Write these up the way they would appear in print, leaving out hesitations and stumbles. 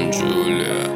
Джулия.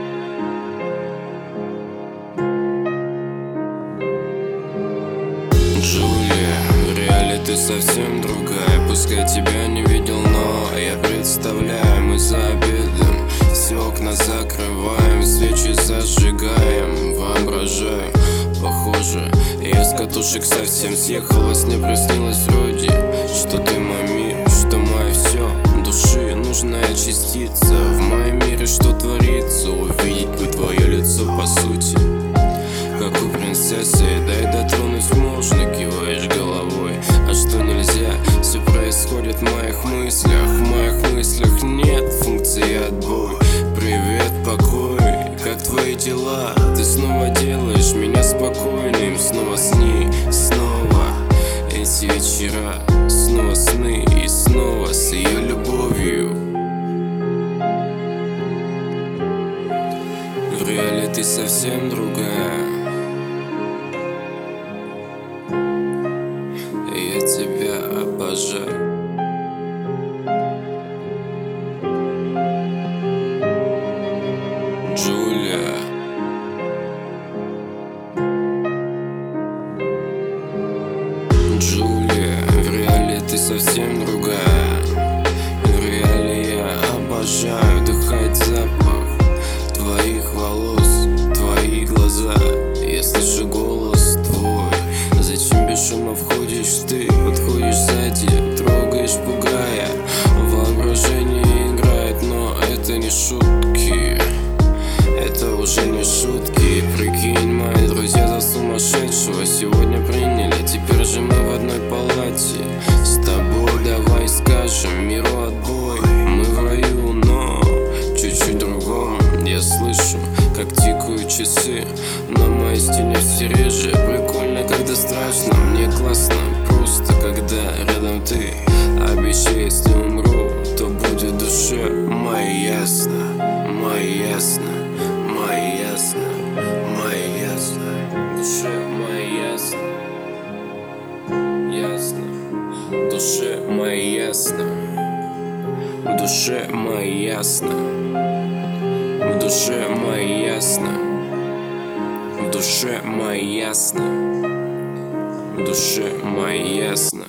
Джулия, в реале ты совсем другая. Пускай тебя не видел, но я представляю, мы за обедом все окна закрываем, свечи зажигаем. Воображаю, похоже, я с катушек совсем съехалась. Мне приснилось вроде, что ты мой мир, что мое все. Души нужная частица, в моем мире что творится. Увидеть бы твое лицо по сути, как у принцессы. Дай дотронуть можно, киваешь головой. А что нельзя, все происходит в моих мыслях. В моих мыслях нет функции отбой. Привет, покой, как твои дела? Ты снова делаешь меня спокойным. Снова сни, снова эти вечера, снова сны и снова с ее любовью. В реале ты совсем другая. Я тебя обожаю. Джулия. Джулия, в реале ты совсем другая. В реале я обожаю вдыхать запах твоих волос, твои глаза. Я слышу голос твой. Зачем без шума входишь ты? Подходишь сзади, трогаешь, пугая. Воображение играет, но это не шутки. Это уже не шутки. Прикинь, мои друзья за сумасшедшего сегодня приняли. Теперь же мы в одной палате с тобой. Давай скажем миру отбой. Мы в раю, но чуть-чуть другом. Я слышу, как тикают часы, на моей стене все реже. Прикольно, когда страшно, мне классно просто, когда рядом ты. Обещай, если умру, то будет в душе моей ясно, моей ясно, моей ясно, моей ясно, в душе моей ясно, ясно, в душе моей ясно, в душе моей ясно, в душе моей ясно, в душе моей ясно, в душе моей ясно.